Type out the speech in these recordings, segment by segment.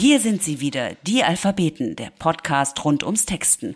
Hier sind sie wieder, die Alphabeten, der Podcast rund ums Texten.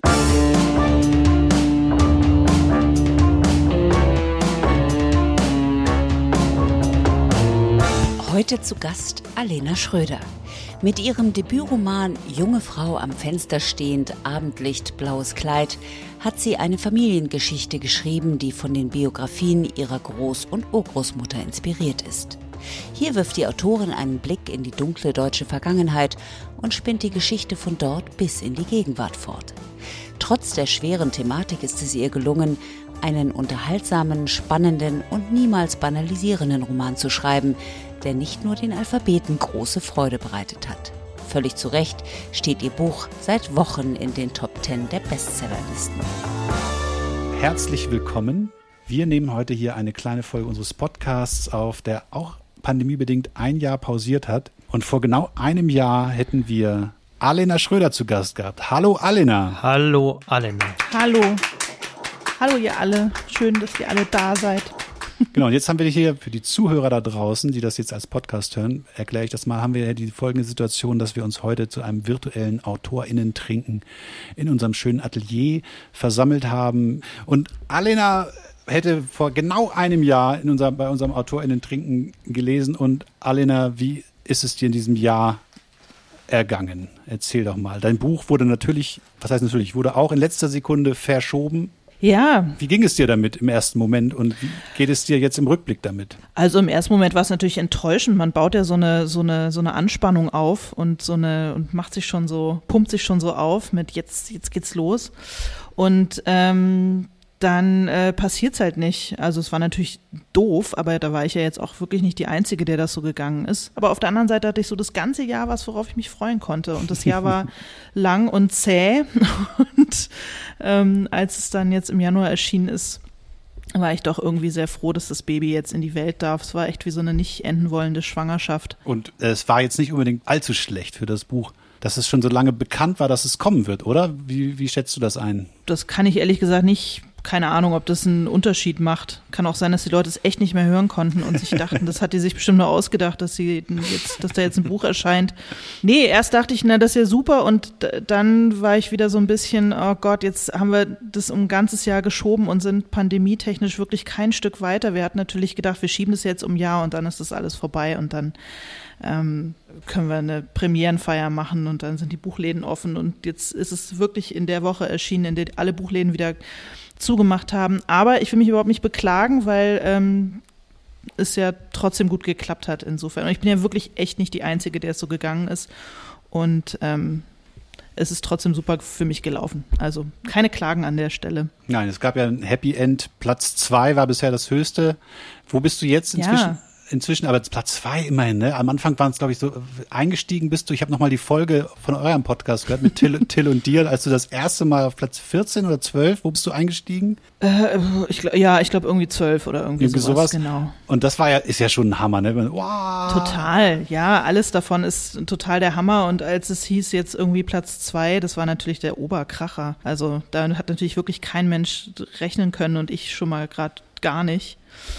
Heute zu Gast Alena Schröder. Mit ihrem Debütroman »Junge Frau am Fenster stehend, Abendlicht, blaues Kleid« hat sie eine Familiengeschichte geschrieben, die von den Biografien ihrer Groß- und Urgroßmutter inspiriert ist. Hier wirft die Autorin einen Blick in die dunkle deutsche Vergangenheit und spinnt die Geschichte von dort bis in die Gegenwart fort. Trotz der schweren Thematik ist es ihr gelungen, einen unterhaltsamen, spannenden und niemals banalisierenden Roman zu schreiben, der nicht nur den Alphabeten große Freude bereitet hat. Völlig zu Recht steht ihr Buch seit Wochen in den Top 10 der Bestsellerlisten. Herzlich willkommen. Wir nehmen heute hier eine kleine Folge unseres Podcasts auf, der auch pandemiebedingt ein Jahr pausiert hat. Und vor genau einem Jahr hätten wir Alena Schröder zu Gast gehabt. Hallo Alena. Hallo Alena. Hallo. Hallo ihr alle. Schön, dass ihr alle da seid. Genau, und jetzt haben wir hier für die Zuhörer da draußen, die das jetzt als Podcast hören, erkläre ich das mal, haben wir die folgende Situation, dass wir uns heute zu einem virtuellen AutorInnen-Trinken in unserem schönen Atelier versammelt haben. Und Alena hätte vor genau einem Jahr bei unserem AutorInnen-Trinken gelesen. Und Alena, wie ist es dir in diesem Jahr ergangen? Erzähl doch mal. Dein Buch wurde wurde auch in letzter Sekunde verschoben. Ja. Wie ging es dir damit im ersten Moment und wie geht es dir jetzt im Rückblick damit? Also im ersten Moment war es natürlich enttäuschend. Man baut ja so eine Anspannung auf und pumpt sich schon so auf mit jetzt geht's los. Und dann passiert's halt nicht. Also es war natürlich doof, aber da war ich ja jetzt auch wirklich nicht die Einzige, der das so gegangen ist. Aber auf der anderen Seite hatte ich so das ganze Jahr was, worauf ich mich freuen konnte. Und das Jahr war lang und zäh. Und als es dann jetzt im Januar erschienen ist, war ich doch irgendwie sehr froh, dass das Baby jetzt in die Welt darf. Es war echt wie so eine nicht enden wollende Schwangerschaft. Und es war jetzt nicht unbedingt allzu schlecht für das Buch, dass es schon so lange bekannt war, dass es kommen wird, oder? Wie schätzt du das ein? Das kann ich ehrlich gesagt nicht. Keine Ahnung, ob das einen Unterschied macht. Kann auch sein, dass die Leute es echt nicht mehr hören konnten und sich dachten, das hat die sich bestimmt nur ausgedacht, dass da jetzt ein Buch erscheint. Nee, erst dachte ich, das ist ja super und dann war ich wieder so ein bisschen, oh Gott, jetzt haben wir das um ein ganzes Jahr geschoben und sind pandemietechnisch wirklich kein Stück weiter. Wir hatten natürlich gedacht, wir schieben das jetzt um ein Jahr und dann ist das alles vorbei und dann können wir eine Premierenfeier machen und dann sind die Buchläden offen und jetzt ist es wirklich in der Woche erschienen, in der alle Buchläden wieder zugemacht haben. Aber ich will mich überhaupt nicht beklagen, weil es ja trotzdem gut geklappt hat insofern. Und ich bin ja wirklich echt nicht die Einzige, der es so gegangen ist. Und es ist trotzdem super für mich gelaufen. Also keine Klagen an der Stelle. Nein, es gab ja ein Happy End. Platz 2 war bisher das höchste. Wo bist du jetzt inzwischen? Ja. Inzwischen, aber Platz 2 immerhin, ne? Am Anfang waren es, glaube ich, so, eingestiegen bist du, ich habe nochmal die Folge von eurem Podcast gehört mit Till und dir, als du das erste Mal auf Platz 14 oder 12, wo bist du eingestiegen? Ich glaube irgendwie 12 oder irgendwie sowas, genau. Und das ist ja schon ein Hammer, ne? Wow. Total, ja, alles davon ist total der Hammer und als es hieß jetzt irgendwie Platz 2, das war natürlich der Oberkracher. Also da hat natürlich wirklich kein Mensch rechnen können und ich schon mal gerade gar nicht.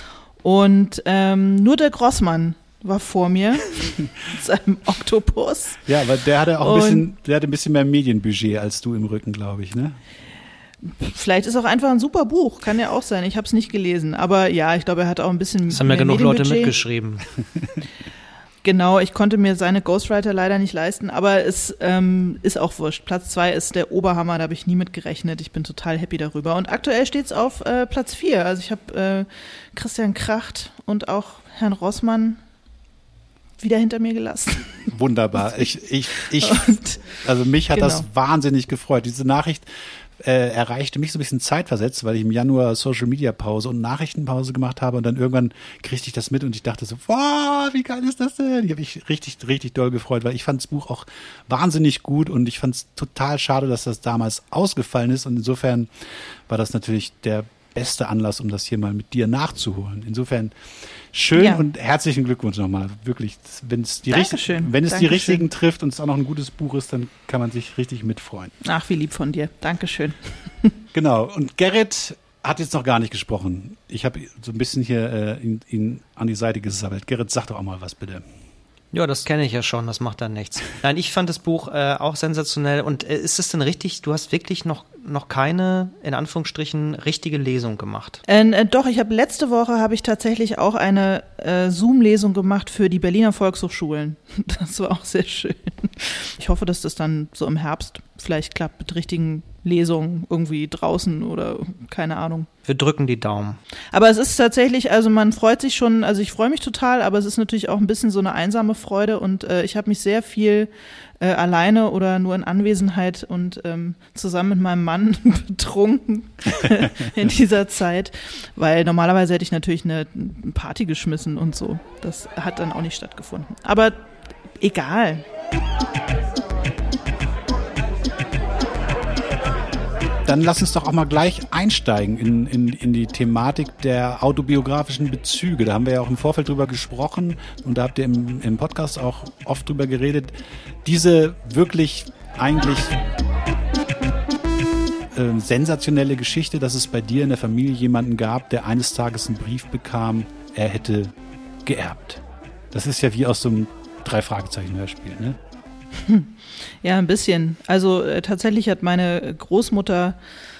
Und nur der Grossmann war vor mir mit seinem Oktopus. Ja, aber der hatte auch ein bisschen mehr Medienbudget als du im Rücken, glaube ich, ne? Vielleicht ist auch einfach ein super Buch, kann ja auch sein. Ich habe es nicht gelesen, aber ja, ich glaube, er hat auch ein bisschen. Es haben ja genug Leute mitgeschrieben. Genau, ich konnte mir seine Ghostwriter leider nicht leisten, aber es ist auch wurscht. Platz 2 ist der Oberhammer, da habe ich nie mit gerechnet. Ich bin total happy darüber. Und aktuell steht es auf Platz 4. Also ich habe Christian Kracht und auch Herrn Rossmann wieder hinter mir gelassen. Wunderbar. Also mich hat das wahnsinnig gefreut. Diese Nachricht erreichte mich so ein bisschen zeitversetzt, weil ich im Januar Social-Media-Pause und Nachrichtenpause gemacht habe und dann irgendwann kriegte ich das mit und ich dachte so, wow, wie geil ist das denn? Ich habe mich richtig, richtig doll gefreut, weil ich fand das Buch auch wahnsinnig gut und ich fand es total schade, dass das damals ausgefallen ist und insofern war das natürlich der beste Anlass, um das hier mal mit dir nachzuholen. Insofern schön und herzlichen Glückwunsch nochmal. Wirklich, wenn es die richtigen trifft und es auch noch ein gutes Buch ist, dann kann man sich richtig mitfreuen. Ach, wie lieb von dir. Dankeschön. Genau. Und Gerrit hat jetzt noch gar nicht gesprochen. Ich habe so ein bisschen hier ihn an die Seite gesammelt. Gerrit, sag doch auch mal was, bitte. Ja, das kenne ich ja schon, das macht dann nichts. Nein, ich fand das Buch auch sensationell. Und ist es denn richtig, du hast wirklich noch keine, in Anführungsstrichen, richtige Lesung gemacht? Doch, letzte Woche ich tatsächlich auch eine Zoom-Lesung gemacht für die Berliner Volkshochschulen. Das war auch sehr schön. Ich hoffe, dass das dann so im Herbst vielleicht klappt mit richtigen Lesungen irgendwie draußen oder keine Ahnung. Wir drücken die Daumen. Aber es ist tatsächlich, also man freut sich schon, also ich freue mich total, aber es ist natürlich auch ein bisschen so eine einsame Freude und ich habe mich sehr viel alleine oder nur in Anwesenheit und zusammen mit meinem Mann betrunken in dieser Zeit, weil normalerweise hätte ich natürlich eine Party geschmissen und so. Das hat dann auch nicht stattgefunden. Aber egal. Dann lass uns doch auch mal gleich einsteigen in die Thematik der autobiografischen Bezüge. Da haben wir ja auch im Vorfeld drüber gesprochen und da habt ihr im Podcast auch oft drüber geredet. Diese wirklich eigentlich sensationelle Geschichte, dass es bei dir in der Familie jemanden gab, der eines Tages einen Brief bekam, er hätte geerbt. Das ist ja wie aus so einem 3-Fragezeichen-Hörspiel, ne? Ja, ein bisschen. Also tatsächlich hat meine Großmutter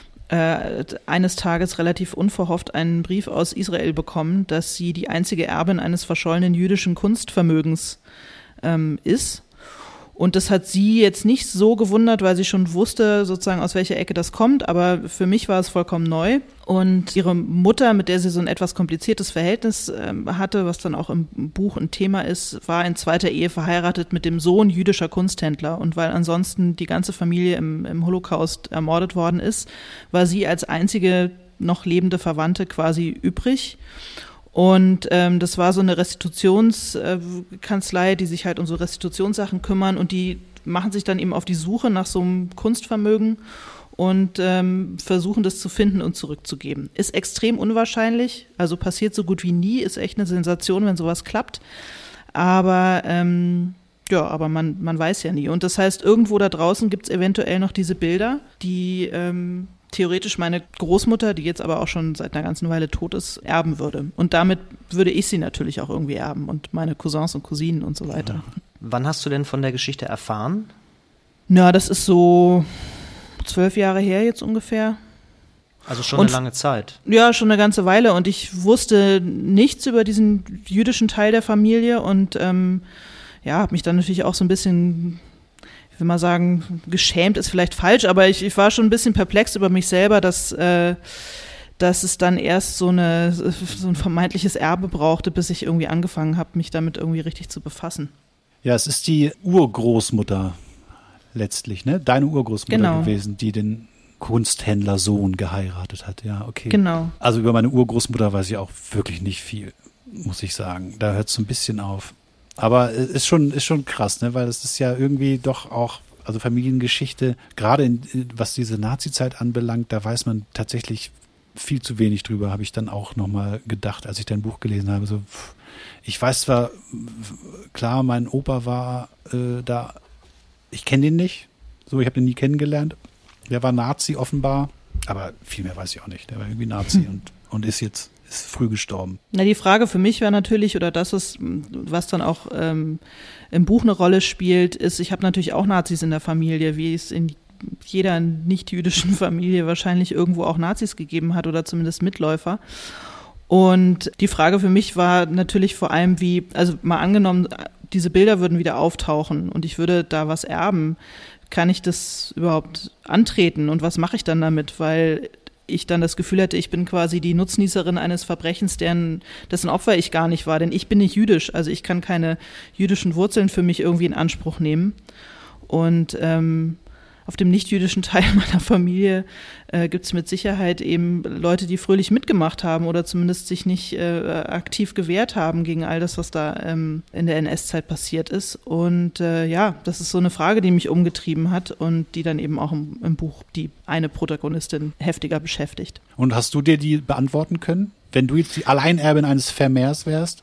eines Tages relativ unverhofft einen Brief aus Israel bekommen, dass sie die einzige Erbin eines verschollenen jüdischen Kunstvermögens ist. Und das hat sie jetzt nicht so gewundert, weil sie schon wusste, sozusagen aus welcher Ecke das kommt, aber für mich war es vollkommen neu. Und ihre Mutter, mit der sie so ein etwas kompliziertes Verhältnis hatte, was dann auch im Buch ein Thema ist, war in zweiter Ehe verheiratet mit dem Sohn jüdischer Kunsthändler. Und weil ansonsten die ganze Familie im Holocaust ermordet worden ist, war sie als einzige noch lebende Verwandte quasi übrig. Und das war so eine Restitutionskanzlei, die sich halt um so Restitutionssachen kümmern und die machen sich dann eben auf die Suche nach so einem Kunstvermögen und versuchen das zu finden und zurückzugeben. Ist extrem unwahrscheinlich, also passiert so gut wie nie, ist echt eine Sensation, wenn sowas klappt. Aber aber man weiß ja nie. Und das heißt, irgendwo da draußen gibt es eventuell noch diese Bilder, die theoretisch meine Großmutter, die jetzt aber auch schon seit einer ganzen Weile tot ist, erben würde. Und damit würde ich sie natürlich auch irgendwie erben und meine Cousins und Cousinen und so weiter. Wann hast du denn von der Geschichte erfahren? Na, das ist so 12 Jahre her jetzt ungefähr. Also schon eine lange Zeit. Ja, schon eine ganze Weile. Und ich wusste nichts über diesen jüdischen Teil der Familie und habe mich dann natürlich auch so ein bisschen, ich will mal sagen, geschämt ist vielleicht falsch, aber ich war schon ein bisschen perplex über mich selber, dass es dann erst so ein vermeintliches Erbe brauchte, bis ich irgendwie angefangen habe, mich damit irgendwie richtig zu befassen. Ja, es ist die Urgroßmutter letztlich, ne? Deine Urgroßmutter gewesen, die den Kunsthändlersohn geheiratet hat. Ja, okay. Genau. Also über meine Urgroßmutter weiß ich auch wirklich nicht viel, muss ich sagen. Da hört es so ein bisschen auf. Aber ist schon krass, ne? Weil es ist ja irgendwie doch auch, also Familiengeschichte, gerade was diese Nazi-Zeit anbelangt, da weiß man tatsächlich viel zu wenig drüber, habe ich dann auch nochmal gedacht, als ich dein Buch gelesen habe. So, ich weiß zwar, klar, mein Opa war da, ich kenne den nicht, so, ich habe den nie kennengelernt. Der war Nazi offenbar, aber viel mehr weiß ich auch nicht. Der war irgendwie Nazi und ist früh gestorben. Na, die Frage für mich war natürlich, oder das ist, was dann auch im Buch eine Rolle spielt, ist, ich habe natürlich auch Nazis in der Familie, wie es in jeder nicht-jüdischen Familie wahrscheinlich irgendwo auch Nazis gegeben hat oder zumindest Mitläufer. Und die Frage für mich war natürlich vor allem, also mal angenommen, diese Bilder würden wieder auftauchen und ich würde da was erben, kann ich das überhaupt antreten und was mache ich dann damit? Weil ich dann das Gefühl hatte, ich bin quasi die Nutznießerin eines Verbrechens, dessen Opfer ich gar nicht war, denn ich bin nicht jüdisch, also ich kann keine jüdischen Wurzeln für mich irgendwie in Anspruch nehmen. Und auf dem nicht-jüdischen Teil meiner Familie gibt es mit Sicherheit eben Leute, die fröhlich mitgemacht haben oder zumindest sich nicht aktiv gewehrt haben gegen all das, was da in der NS-Zeit passiert ist. Und das ist so eine Frage, die mich umgetrieben hat und die dann eben auch im Buch die eine Protagonistin heftiger beschäftigt. Und hast du dir die beantworten können? Wenn du jetzt die Alleinerbin eines Vermehrs wärst?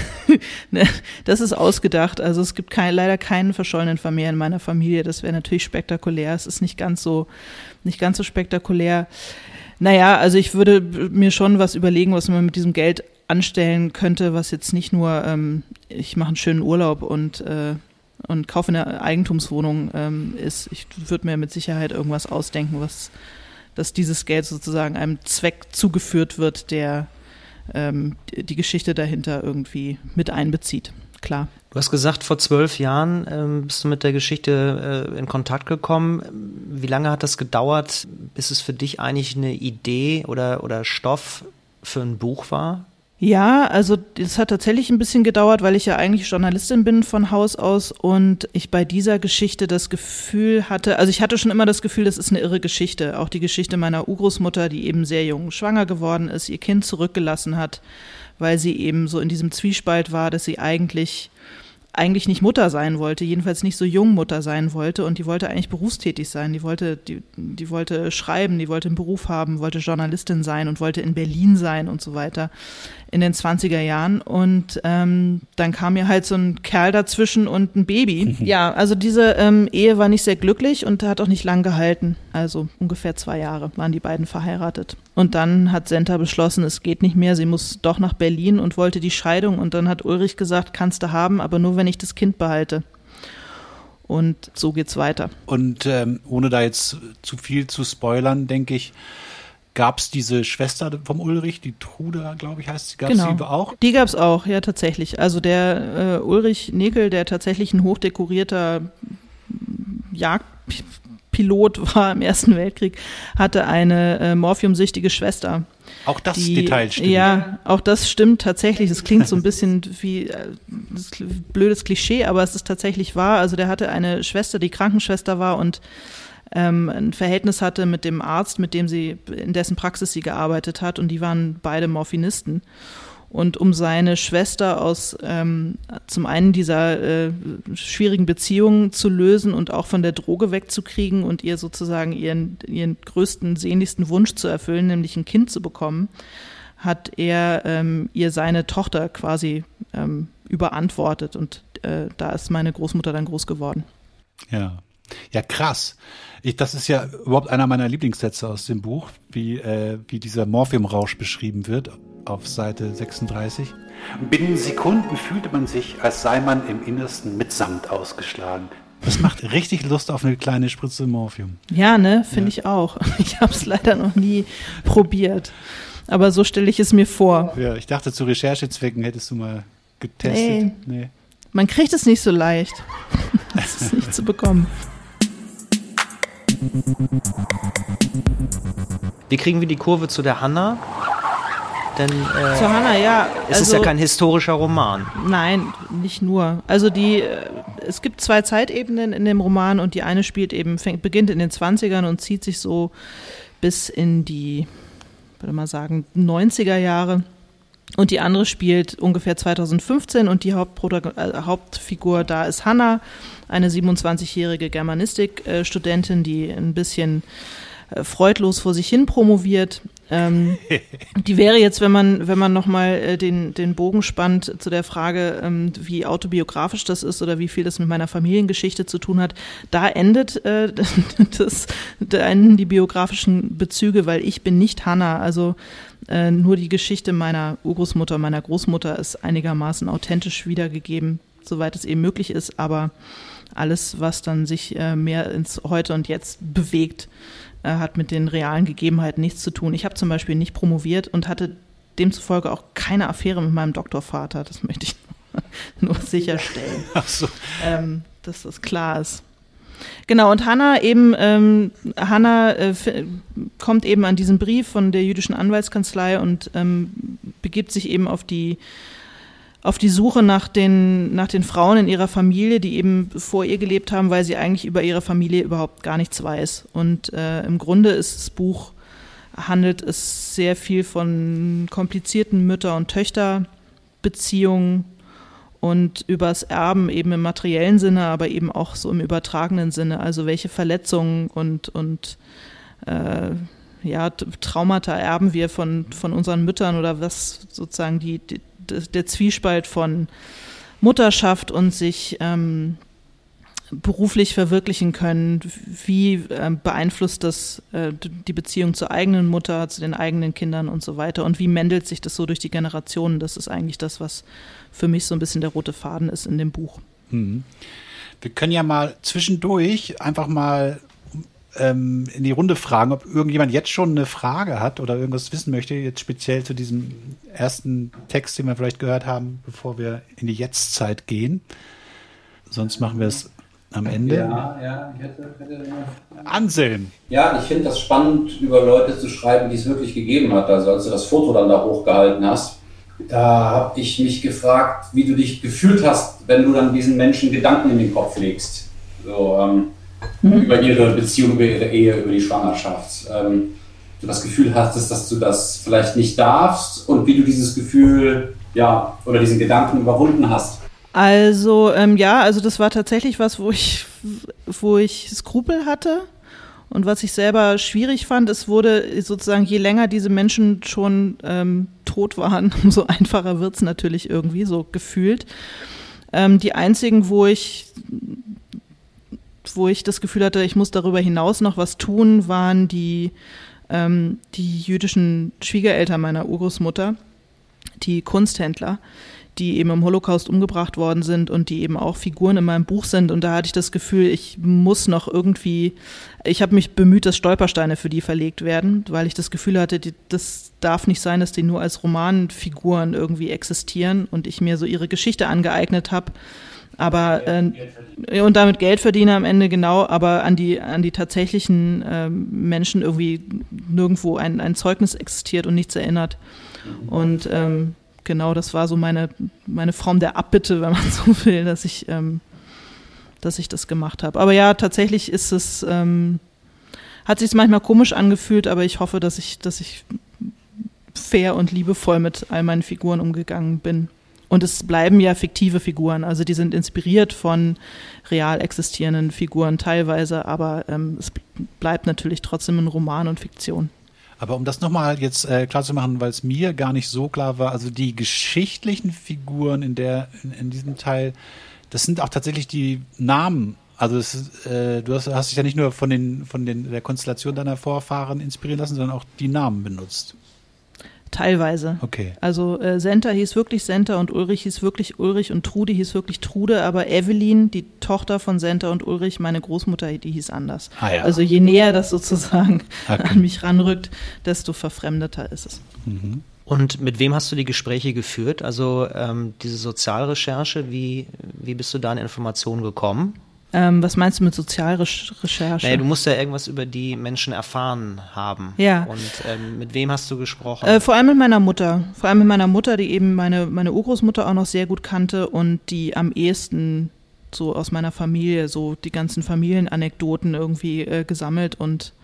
Das ist ausgedacht. Also es gibt leider keinen verschollenen Vermehr in meiner Familie. Das wäre natürlich spektakulär. Es ist nicht ganz so spektakulär. Naja, also ich würde mir schon was überlegen, was man mit diesem Geld anstellen könnte, was jetzt nicht nur ich mache einen schönen Urlaub und kaufe eine Eigentumswohnung ist, ich würde mir mit Sicherheit irgendwas ausdenken, dass dieses Geld sozusagen einem Zweck zugeführt wird, der die Geschichte dahinter irgendwie mit einbezieht. Klar. Du hast gesagt, vor 12 Jahren bist du mit der Geschichte in Kontakt gekommen. Wie lange hat das gedauert, bis es für dich eigentlich eine Idee oder Stoff für ein Buch war? Ja, also das hat tatsächlich ein bisschen gedauert, weil ich ja eigentlich Journalistin bin von Haus aus und ich bei dieser Geschichte das Gefühl hatte, also ich hatte schon immer das Gefühl, das ist eine irre Geschichte. Auch die Geschichte meiner Urgroßmutter, die eben sehr jung schwanger geworden ist, ihr Kind zurückgelassen hat, weil sie eben so in diesem Zwiespalt war, dass sie eigentlich nicht Mutter sein wollte, jedenfalls nicht so jung Mutter sein wollte und die wollte eigentlich berufstätig sein, die wollte schreiben, die wollte einen Beruf haben, wollte Journalistin sein und wollte in Berlin sein und so weiter in den 20er Jahren und dann kam mir halt so ein Kerl dazwischen und ein Baby. Ja, also diese Ehe war nicht sehr glücklich und hat auch nicht lang gehalten, also ungefähr 2 Jahre waren die beiden verheiratet. Und dann hat Senta beschlossen, es geht nicht mehr, sie muss doch nach Berlin und wollte die Scheidung und dann hat Ulrich gesagt, kannst du haben, aber nur wenn ich das Kind behalte. Und so geht's weiter. Und ohne da jetzt zu viel zu spoilern, denke ich, gab es diese Schwester vom Ulrich, die Truda, glaube ich, heißt sie, gab es genau. die auch? Die gab es auch, ja tatsächlich. Also der Ulrich Nägel, der tatsächlich ein hochdekorierter Jagdpilot war im Ersten Weltkrieg, hatte eine morphiumsüchtige Schwester. Auch das Detail stimmt. Ja, auch das stimmt tatsächlich. Das klingt so ein bisschen wie das blödes Klischee, aber es ist tatsächlich wahr. Also der hatte eine Schwester, die Krankenschwester war und ein Verhältnis hatte mit dem Arzt, in dessen Praxis sie gearbeitet hat und die waren beide Morphinisten. Und um seine Schwester aus zum einen dieser schwierigen Beziehungen zu lösen und auch von der Droge wegzukriegen und ihr sozusagen ihren größten, sehnlichsten Wunsch zu erfüllen, nämlich ein Kind zu bekommen, hat er ihr seine Tochter quasi überantwortet. Und da ist meine Großmutter dann groß geworden. Ja. Ja, krass. Das ist ja überhaupt einer meiner Lieblingssätze aus dem Buch, wie dieser Morphiumrausch beschrieben wird auf Seite 36. Binnen Sekunden fühlte man sich, als sei man im Innersten mit Samt ausgeschlagen. Das macht richtig Lust auf eine kleine Spritze Morphium. Ja, ne, finde ich auch. Ich habe es leider noch nie probiert. Aber so stelle ich es mir vor. Ja, ich dachte, zu Recherchezwecken hättest du mal getestet. Nee. Man kriegt es nicht so leicht. Das ist nicht zu bekommen. Wie kriegen wir die Kurve zu der Hanna? Denn zu Hanna, ja. Es ist ja kein historischer Roman. Nein, nicht nur. Also es gibt 2 Zeitebenen in dem Roman und die eine beginnt in den 20ern und zieht sich so bis in die, würde mal sagen, 90er Jahre. Und die andere spielt ungefähr 2015 und die Hauptfigur da ist Hanna, eine 27-jährige Germanistik-Studentin, die ein bisschen freudlos vor sich hin promoviert. Die wäre jetzt, wenn man nochmal den Bogen spannt zu der Frage, wie autobiografisch das ist oder wie viel das mit meiner Familiengeschichte zu tun hat, da enden die biografischen Bezüge, weil ich bin nicht Hanna, also nur die Geschichte meiner Urgroßmutter, meiner Großmutter ist einigermaßen authentisch wiedergegeben, soweit es eben möglich ist, aber alles, was dann sich mehr ins Heute und Jetzt bewegt, hat mit den realen Gegebenheiten nichts zu tun. Ich habe zum Beispiel nicht promoviert und hatte demzufolge auch keine Affäre mit meinem Doktorvater. Das möchte ich nur sicherstellen. Ach so. Dass das klar ist. Genau, und Hanna kommt eben an diesen Brief von der jüdischen Anwaltskanzlei und begibt sich eben auf die Suche nach den Frauen in ihrer Familie, die eben vor ihr gelebt haben, weil sie eigentlich über ihre Familie überhaupt gar nichts weiß. Und im Grunde ist das Buch, handelt es sehr viel von komplizierten Mütter- und Töchterbeziehungen und übers Erben eben im materiellen Sinne, aber eben auch so im übertragenen Sinne. Also welche Verletzungen und Traumata erben wir von unseren Müttern oder was sozusagen der Zwiespalt von Mutterschaft und sich beruflich verwirklichen können? Wie beeinflusst das die Beziehung zur eigenen Mutter, zu den eigenen Kindern und so weiter? Und wie mendelt sich das so durch die Generationen? Das ist eigentlich das, was für mich so ein bisschen der rote Faden ist in dem Buch. Wir können ja mal zwischendurch einfach mal in die Runde fragen, ob irgendjemand jetzt schon eine Frage hat oder irgendwas wissen möchte, jetzt speziell zu diesem ersten Text, den wir vielleicht gehört haben, bevor wir in die Jetztzeit gehen. Sonst machen wir es am Ende. Ja, ich hätte Anselm. Ja, ich finde das spannend, über Leute zu schreiben, die es wirklich gegeben hat. Also als du das Foto dann da hochgehalten hast, da habe ich mich gefragt, wie du dich gefühlt hast, wenn du dann diesen Menschen Gedanken in den Kopf legst. So, über ihre Beziehung, über ihre Ehe, über die Schwangerschaft. Du das Gefühl hattest, dass du das vielleicht nicht darfst und wie du dieses Gefühl, oder diesen Gedanken überwunden hast. Also, also das war tatsächlich was, wo ich Skrupel hatte. Und was ich selber schwierig fand, es wurde sozusagen, je länger diese Menschen schon tot waren, umso einfacher wird es natürlich irgendwie, so gefühlt. Die einzigen, wo ich das Gefühl hatte, ich muss darüber hinaus noch was tun, waren die jüdischen Schwiegereltern meiner Urgroßmutter, die Kunsthändler, die eben im Holocaust umgebracht worden sind und die eben auch Figuren in meinem Buch sind. Und da hatte ich das Gefühl, ich habe mich bemüht, dass Stolpersteine für die verlegt werden, weil ich das Gefühl hatte, das darf nicht sein, dass die nur als Romanfiguren irgendwie existieren und ich mir so ihre Geschichte angeeignet habe. Aber und damit Geld verdiene am Ende, genau, aber an die tatsächlichen Menschen irgendwie nirgendwo ein Zeugnis existiert und nichts erinnert. Und genau, das war so meine Form der Abbitte, wenn man so will, dass ich das gemacht habe. Aber ja, tatsächlich ist es, hat sich manchmal komisch angefühlt, aber ich hoffe, dass ich fair und liebevoll mit all meinen Figuren umgegangen bin. Und es bleiben ja fiktive Figuren, also die sind inspiriert von real existierenden Figuren teilweise, aber es bleibt natürlich trotzdem ein Roman und Fiktion. Aber um das nochmal jetzt klar zu machen, weil es mir gar nicht so klar war, also die geschichtlichen Figuren in diesem Teil, das sind auch tatsächlich die Namen. Also du hast dich ja nicht nur von der Konstellation deiner Vorfahren inspirieren lassen, sondern auch die Namen benutzt. Teilweise. Okay. Also Senta hieß wirklich Senta und Ulrich hieß wirklich Ulrich und Trude hieß wirklich Trude, aber Evelyn, die Tochter von Senta und Ulrich, meine Großmutter, die hieß anders. Ah, ja. Also je näher das sozusagen an mich ranrückt, desto verfremdeter ist es. Mhm. Und mit wem hast du die Gespräche geführt? Also diese Sozialrecherche, wie bist du da an Informationen gekommen? Was meinst du mit Sozialrecherche? Naja, du musst ja irgendwas über die Menschen erfahren haben. Ja. Und mit wem hast du gesprochen? Vor allem mit meiner Mutter. Vor allem mit meiner Mutter, die eben meine Urgroßmutter auch noch sehr gut kannte und die am ehesten so aus meiner Familie so die ganzen Familienanekdoten irgendwie gesammelt und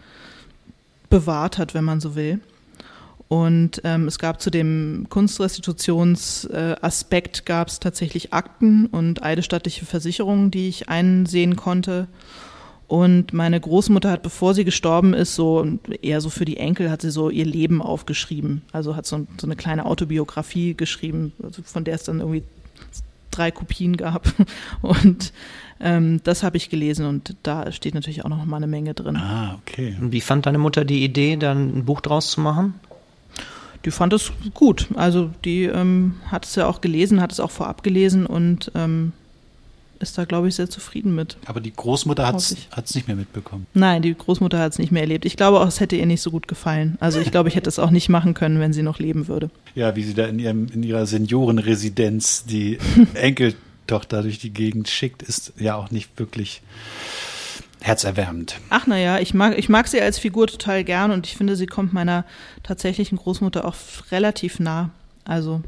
bewahrt hat, wenn man so will. Und es gab zu dem Kunstrestitutionsaspekt gab es tatsächlich Akten und eidesstattliche Versicherungen, die ich einsehen konnte. Und meine Großmutter hat, bevor sie gestorben ist, so eher so für die Enkel, hat sie so ihr Leben aufgeschrieben. Also hat so eine kleine Autobiografie geschrieben, also von der es dann irgendwie 3 Kopien gab. Und das habe ich gelesen und da steht natürlich auch noch mal eine Menge drin. Ah, okay. Und wie fand deine Mutter die Idee, dann ein Buch draus zu machen? Die fand es gut. Also die hat es ja auch gelesen, hat es auch vorab gelesen und ist da, glaube ich, sehr zufrieden mit. Aber die Großmutter hat es nicht mehr mitbekommen. Nein, die Großmutter hat es nicht mehr erlebt. Ich glaube auch, es hätte ihr nicht so gut gefallen. Also ich glaube, ich hätte es auch nicht machen können, wenn sie noch leben würde. Ja, wie sie da in ihrer Seniorenresidenz die Enkeltochter durch die Gegend schickt, ist ja auch nicht wirklich herzerwärmend. Ach naja, ich mag sie als Figur total gern und ich finde, sie kommt meiner tatsächlichen Großmutter auch relativ nah. Also,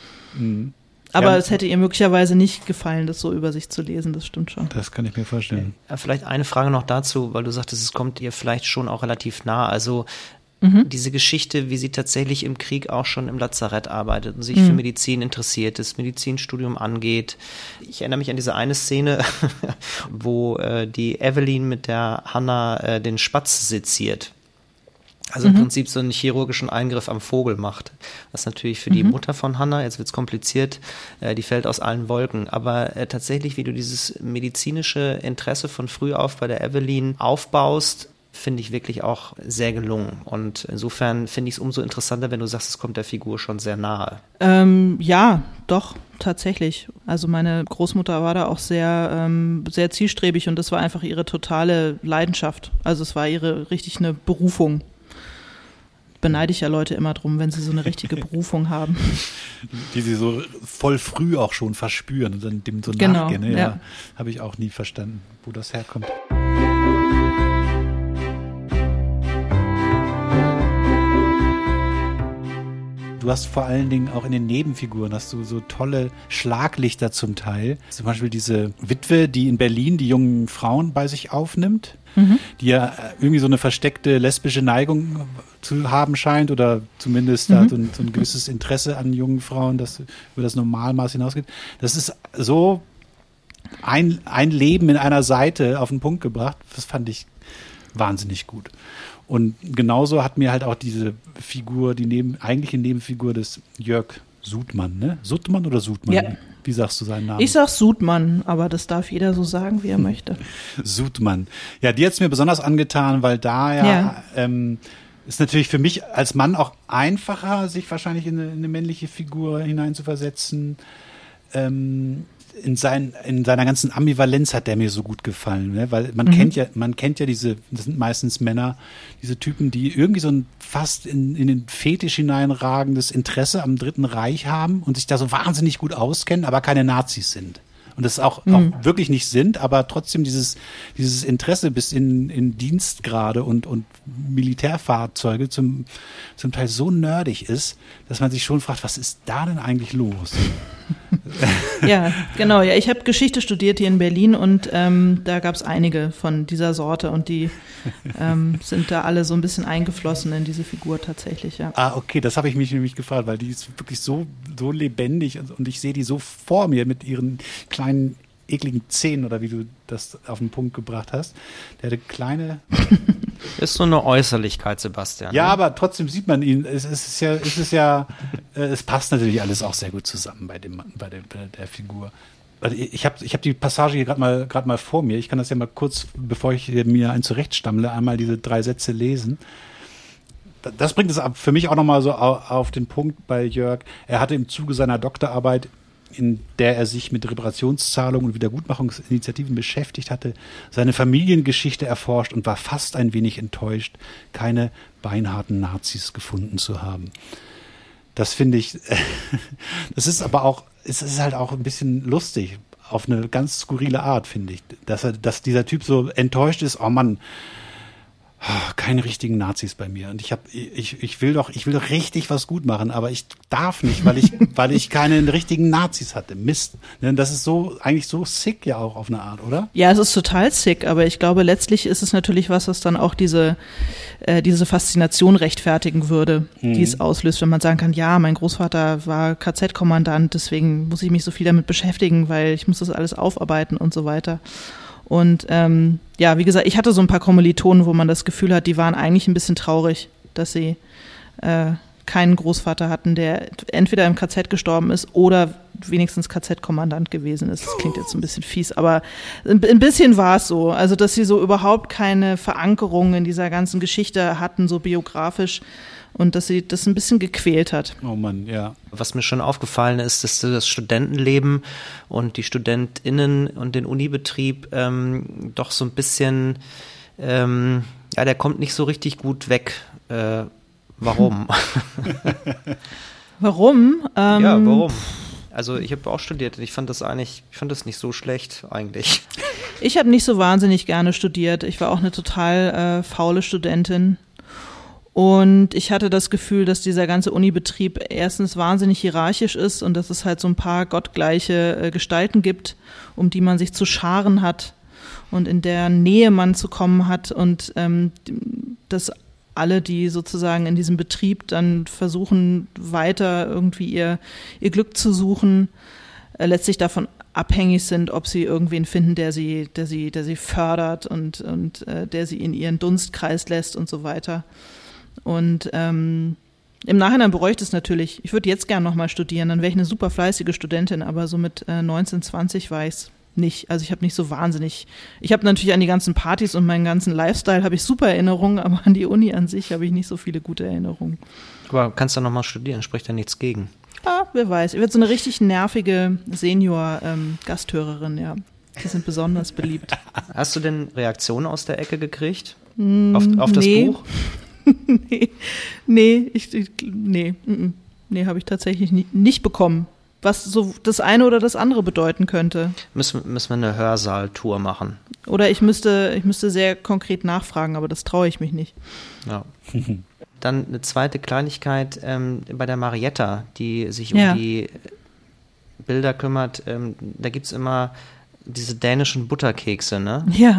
aber ja, es hätte ihr möglicherweise nicht gefallen, das so über sich zu lesen, das stimmt schon. Das kann ich mir vorstellen. Vielleicht eine Frage noch dazu, weil du sagtest, es kommt ihr vielleicht schon auch relativ nah. Also diese Geschichte, wie sie tatsächlich im Krieg auch schon im Lazarett arbeitet und sich für Medizin interessiert, das Medizinstudium angeht. Ich erinnere mich an diese eine Szene, wo die Evelyn mit der Hannah den Spatz seziert. Also im Prinzip so einen chirurgischen Eingriff am Vogel macht. Was natürlich für die Mutter von Hannah, jetzt wird's kompliziert, die fällt aus allen Wolken. Aber tatsächlich, wie du dieses medizinische Interesse von früh auf bei der Evelyn aufbaust, finde ich wirklich auch sehr gelungen. Und insofern finde ich es umso interessanter, wenn du sagst, es kommt der Figur schon sehr nahe. Ja, doch, tatsächlich. Also meine Großmutter war da auch sehr, sehr zielstrebig und das war einfach ihre totale Leidenschaft. Also es war ihre richtig eine Berufung. Beneide ich ja Leute immer drum, wenn sie so eine richtige Berufung haben. Die sie so voll früh auch schon verspüren und dann dem so genau, nachgehen. Ne? Ja. Habe ich auch nie verstanden, wo das herkommt. Du hast vor allen Dingen auch in den Nebenfiguren hast du so tolle Schlaglichter zum Teil. Zum Beispiel diese Witwe, die in Berlin die jungen Frauen bei sich aufnimmt, die ja irgendwie so eine versteckte lesbische Neigung zu haben scheint oder zumindest da so ein gewisses Interesse an jungen Frauen, das über das Normalmaß hinausgeht. Das ist so ein Leben in einer Seite auf den Punkt gebracht. Das fand ich wahnsinnig gut. Und genauso hat mir halt auch diese Figur, die eigentliche Nebenfigur des Jörg Sudmann, ne? Sudmann oder Sudmann? Ja. Wie sagst du seinen Namen? Ich sag Sudmann, aber das darf jeder so sagen, wie er möchte. Sudmann. Ja, die hat es mir besonders angetan, weil da ist natürlich für mich als Mann auch einfacher, sich wahrscheinlich in eine männliche Figur hineinzuversetzen. In seiner ganzen Ambivalenz hat der mir so gut gefallen, ne? Weil man kennt ja diese, das sind meistens Männer, diese Typen, die irgendwie so ein fast in den Fetisch hineinragendes Interesse am Dritten Reich haben und sich da so wahnsinnig gut auskennen, aber keine Nazis sind. Und das auch wirklich nicht sind, aber trotzdem dieses Interesse bis in Dienstgrade und Militärfahrzeuge zum Teil so nerdig ist, dass man sich schon fragt, was ist da denn eigentlich los? Ja, genau. Ja, ich habe Geschichte studiert hier in Berlin und da gab es einige von dieser Sorte und die sind da alle so ein bisschen eingeflossen in diese Figur tatsächlich, ja. Ah, okay, das habe ich mich nämlich gefragt, weil die ist wirklich so lebendig und ich sehe die so vor mir mit ihren kleinen ekligen Zähnen oder wie du das auf den Punkt gebracht hast. Der hatte kleine... Ist so eine Äußerlichkeit, Sebastian. Ja, aber trotzdem sieht man ihn. Es passt natürlich alles auch sehr gut zusammen bei der Figur. Also ich hab die Passage hier gerade mal vor mir. Ich kann das ja mal kurz, bevor ich mir einen zurechtstammle, einmal diese 3 Sätze lesen. Das bringt es für mich auch nochmal so auf den Punkt bei Jörg. Er hatte im Zuge seiner Doktorarbeit, in der er sich mit Reparationszahlungen und Wiedergutmachungsinitiativen beschäftigt hatte, seine Familiengeschichte erforscht und war fast ein wenig enttäuscht, keine beinharten Nazis gefunden zu haben. Das finde ich, das ist aber auch, es ist halt auch ein bisschen lustig, auf eine ganz skurrile Art, finde ich, dass dieser Typ so enttäuscht ist, oh Mann, keine richtigen Nazis bei mir. Und ich will doch richtig was gut machen, aber ich darf nicht, weil ich keine richtigen Nazis hatte. Mist. Das ist eigentlich so sick ja auch auf eine Art, oder? Ja, es ist total sick, aber ich glaube, letztlich ist es natürlich was dann auch diese Faszination rechtfertigen würde, die es auslöst, wenn man sagen kann, ja, mein Großvater war KZ-Kommandant, deswegen muss ich mich so viel damit beschäftigen, weil ich muss das alles aufarbeiten und so weiter. Und ja, wie gesagt, ich hatte so ein paar Kommilitonen, wo man das Gefühl hat, die waren eigentlich ein bisschen traurig, dass sie keinen Großvater hatten, der entweder im KZ gestorben ist oder wenigstens KZ-Kommandant gewesen ist. Das klingt jetzt ein bisschen fies, aber ein bisschen war es so. Also, dass sie so überhaupt keine Verankerung in dieser ganzen Geschichte hatten, so biografisch. Und dass sie das ein bisschen gequält hat. Oh Mann, ja. Was mir schon aufgefallen ist, dass das Studentenleben und die StudentInnen und den Unibetrieb doch so ein bisschen, der kommt nicht so richtig gut weg. Warum? Warum? Ja, warum? Also ich habe auch studiert und ich fand das nicht so schlecht eigentlich. Ich habe nicht so wahnsinnig gerne studiert. Ich war auch eine total faule Studentin. Und ich hatte das Gefühl, dass dieser ganze Unibetrieb erstens wahnsinnig hierarchisch ist und dass es halt so ein paar gottgleiche Gestalten gibt, um die man sich zu scharen hat und in der Nähe man zu kommen hat und dass alle, die sozusagen in diesem Betrieb dann versuchen, weiter irgendwie ihr Glück zu suchen, letztlich davon abhängig sind, ob sie irgendwen finden, der sie fördert und der sie in ihren Dunstkreis lässt und so weiter. Und im Nachhinein bereue ich das natürlich. Ich würde jetzt gerne nochmal studieren, dann wäre ich eine super fleißige Studentin, aber so mit 19, 20 war ich es nicht. Also ich habe nicht so wahnsinnig, ich habe natürlich an die ganzen Partys und meinen ganzen Lifestyle habe ich super Erinnerungen, aber an die Uni an sich habe ich nicht so viele gute Erinnerungen. Aber kannst du nochmal studieren, spricht ja nichts gegen. Ja, wer weiß. Ich werde so eine richtig nervige Senior-Gasthörerin, ja. Die sind besonders beliebt. Hast du denn Reaktionen aus der Ecke gekriegt? Auf das Buch? Nee, habe ich tatsächlich nicht bekommen. Was so das eine oder das andere bedeuten könnte. Müssen wir eine Hörsaal-Tour machen. Oder ich müsste sehr konkret nachfragen, aber das traue ich mich nicht. Ja. Dann eine zweite Kleinigkeit bei der Marietta, die sich um die Bilder kümmert. Da gibt es immer diese dänischen Butterkekse, ne? Ja.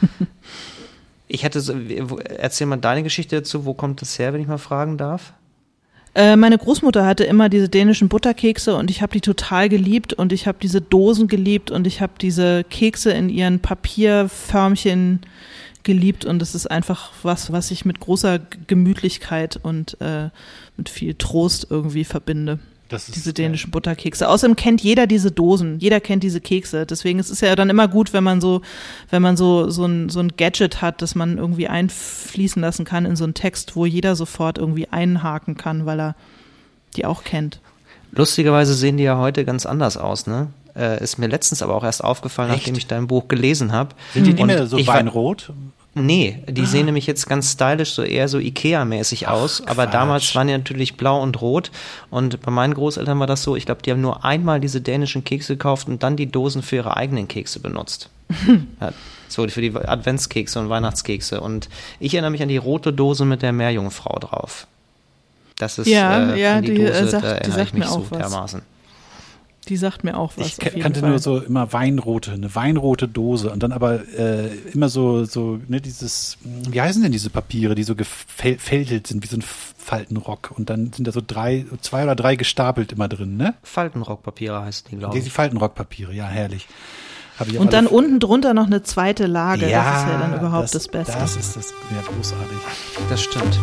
Erzähl mal deine Geschichte dazu. Wo kommt das her, wenn ich mal fragen darf? Meine Großmutter hatte immer diese dänischen Butterkekse und ich habe die total geliebt und ich habe diese Dosen geliebt und ich habe diese Kekse in ihren Papierförmchen geliebt und es ist einfach was ich mit großer Gemütlichkeit und mit viel Trost irgendwie verbinde. Diese dänischen Butterkekse. Außerdem kennt jeder diese Dosen, jeder kennt diese Kekse. Deswegen ist es ja dann immer gut, wenn man so ein Gadget hat, das man irgendwie einfließen lassen kann in so einen Text, wo jeder sofort irgendwie einhaken kann, weil er die auch kennt. Lustigerweise sehen die ja heute ganz anders aus, ne? Ist mir letztens aber auch erst aufgefallen, nachdem ich dein Buch gelesen habe. Sind die nicht mehr so weinrot? Nee, die sehen nämlich jetzt ganz stylisch, so eher so Ikea-mäßig aus. Aber Quatsch. Damals waren die natürlich blau und rot. Und bei meinen Großeltern war das so, ich glaube, die haben nur einmal diese dänischen Kekse gekauft und dann die Dosen für ihre eigenen Kekse benutzt. Ja, so für die Adventskekse und Weihnachtskekse. Und ich erinnere mich an die rote Dose mit der Meerjungfrau drauf. Das ist die Dose, sagt, da erinnere ich mich so dermaßen. Die sagt mir auch was. Ich kannte nur so immer eine weinrote Dose und dann aber immer so dieses, wie heißen denn diese Papiere, die so gefältelt sind, wie so ein Faltenrock und dann sind da so 2 oder 3 gestapelt immer drin, ne? Faltenrockpapiere heißen die, glaube ich. Die Faltenrockpapiere, ja, herrlich. Und dann unten drunter noch eine zweite Lage, ja, das ist ja dann überhaupt das Beste. Das ist das, ja, großartig. Das stimmt.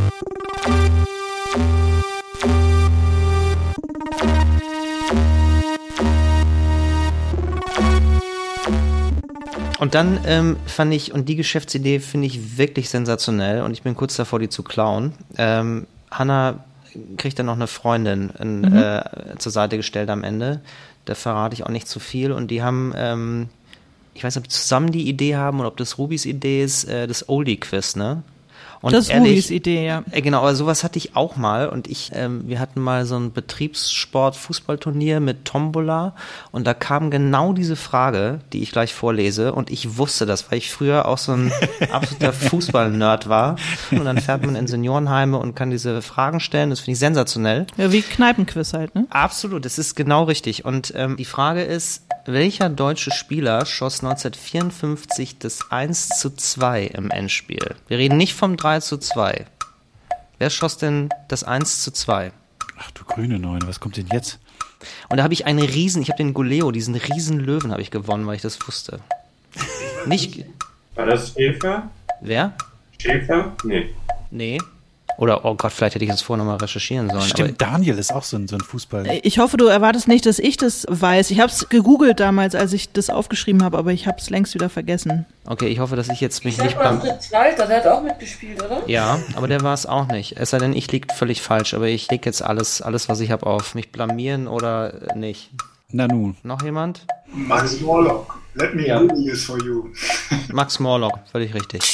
Und dann fand ich, und die Geschäftsidee finde ich wirklich sensationell und ich bin kurz davor, die zu klauen. Hannah kriegt dann noch eine Freundin zur Seite gestellt am Ende. Da verrate ich auch nicht zu viel. Und die haben, ich weiß nicht, ob die zusammen die Idee haben oder ob das Rubis Idee ist, das Oldie-Quiz, ne? Und das ist Rubis Idee, ja. Genau, aber sowas hatte ich auch mal und wir hatten mal so ein Betriebssport-Fußballturnier mit Tombola und da kam genau diese Frage, die ich gleich vorlese und ich wusste das, weil ich früher auch so ein absoluter Fußball-Nerd war und dann fährt man in Seniorenheime und kann diese Fragen stellen, das finde ich sensationell. Ja, wie Kneipenquiz halt, ne? Absolut, das ist genau richtig und die Frage ist, welcher deutsche Spieler schoss 1954 das 1:2 im Endspiel? Wir reden nicht vom 3:2. Wer schoss denn das 1:2? Ach du grüne Neune, was kommt denn jetzt? Und da habe ich ich habe den Goleo, diesen riesen Löwen habe ich gewonnen, weil ich das wusste. Nicht. War das Schäfer? Wer? Schäfer? Nee. Oder, oh Gott, vielleicht hätte ich das vorher nochmal recherchieren sollen. Stimmt, Daniel ist auch so ein Fußball. Ich hoffe, du erwartest nicht, dass ich das weiß. Ich habe es gegoogelt damals, als ich das aufgeschrieben habe, aber ich habe es längst wieder vergessen. Okay, ich hoffe, dass ich jetzt mich nicht beim... Fritz Walter, der hat auch mitgespielt, oder? Ja, aber der war es auch nicht. Es sei denn, ich liege völlig falsch, aber ich lege jetzt alles, was ich habe, auf. Mich blamieren oder nicht. Na nun. Noch jemand? Max Morlock. Let me Google this for you. Max Morlock, völlig richtig.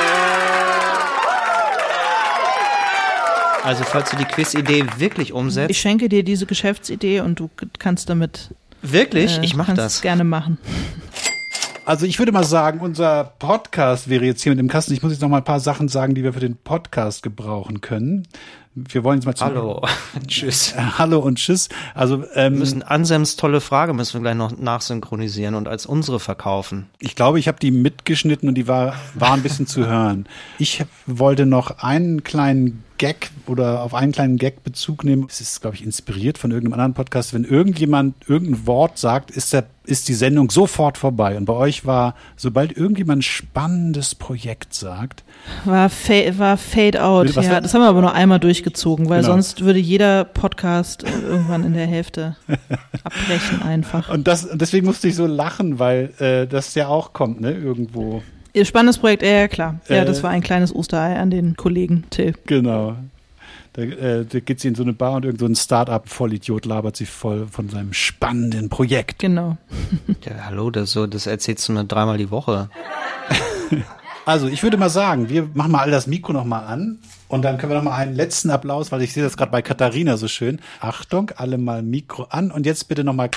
Also falls du die Quiz-Idee wirklich umsetzt... Ich schenke dir diese Geschäftsidee und du kannst damit... Wirklich? Ich mache das. Gerne machen. Also ich würde mal sagen, unser Podcast wäre jetzt hier mit dem Kasten. Ich muss jetzt noch mal ein paar Sachen sagen, die wir für den Podcast gebrauchen können. Wir wollen jetzt mal Hallo, tschüss. Hallo und tschüss. Also wir müssen Anselms tolle Frage müssen wir gleich noch nachsynchronisieren und als unsere verkaufen. Ich glaube, ich habe die mitgeschnitten und die war ein bisschen zu hören. Ich wollte noch einen kleinen Gag oder auf einen kleinen Gag Bezug nehmen. Es ist, glaube ich, inspiriert von irgendeinem anderen Podcast. Wenn irgendjemand irgendein Wort sagt, ist die Sendung sofort vorbei. Und bei euch war, sobald irgendjemand ein spannendes Projekt sagt, war Fade Out. Ja, das haben wir aber nur einmal durchgezogen, weil sonst würde jeder Podcast irgendwann in der Hälfte abbrechen einfach. Und deswegen musste ich so lachen, weil das ja auch kommt, ne, irgendwo. Ihr spannendes Projekt, ja klar. Ja, das war ein kleines Osterei an den Kollegen Till. Genau. Da geht sie in so eine Bar und irgend so ein Start-up-Vollidiot labert sie voll von seinem spannenden Projekt. Genau. Ja, hallo, das erzählst du nur 3-mal die Woche. Also, ich würde mal sagen, wir machen mal all das Mikro nochmal an und dann können wir nochmal einen letzten Applaus, weil ich sehe das gerade bei Katharina so schön. Achtung, alle mal Mikro an und jetzt bitte nochmal.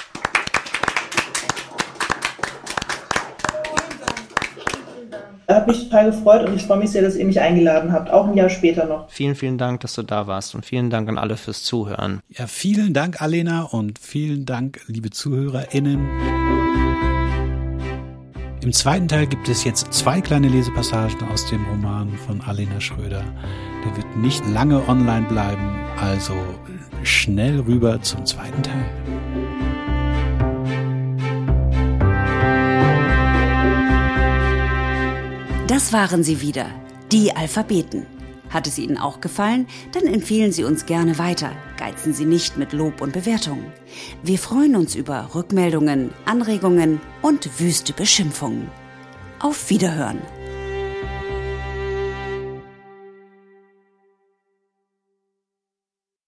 Hat mich total gefreut und ich freue mich sehr, dass ihr mich eingeladen habt, auch ein Jahr später noch. Vielen, vielen Dank, dass du da warst und vielen Dank an alle fürs Zuhören. Ja, vielen Dank, Alena, und vielen Dank, liebe ZuhörerInnen. Im zweiten Teil gibt es jetzt 2 kleine Lesepassagen aus dem Roman von Alena Schröder. Der wird nicht lange online bleiben, also schnell rüber zum zweiten Teil. Das waren sie wieder, die Alphabeten. Hat es Ihnen auch gefallen? Dann empfehlen Sie uns gerne weiter. Geizen Sie nicht mit Lob und Bewertungen. Wir freuen uns über Rückmeldungen, Anregungen und wüste Beschimpfungen. Auf Wiederhören!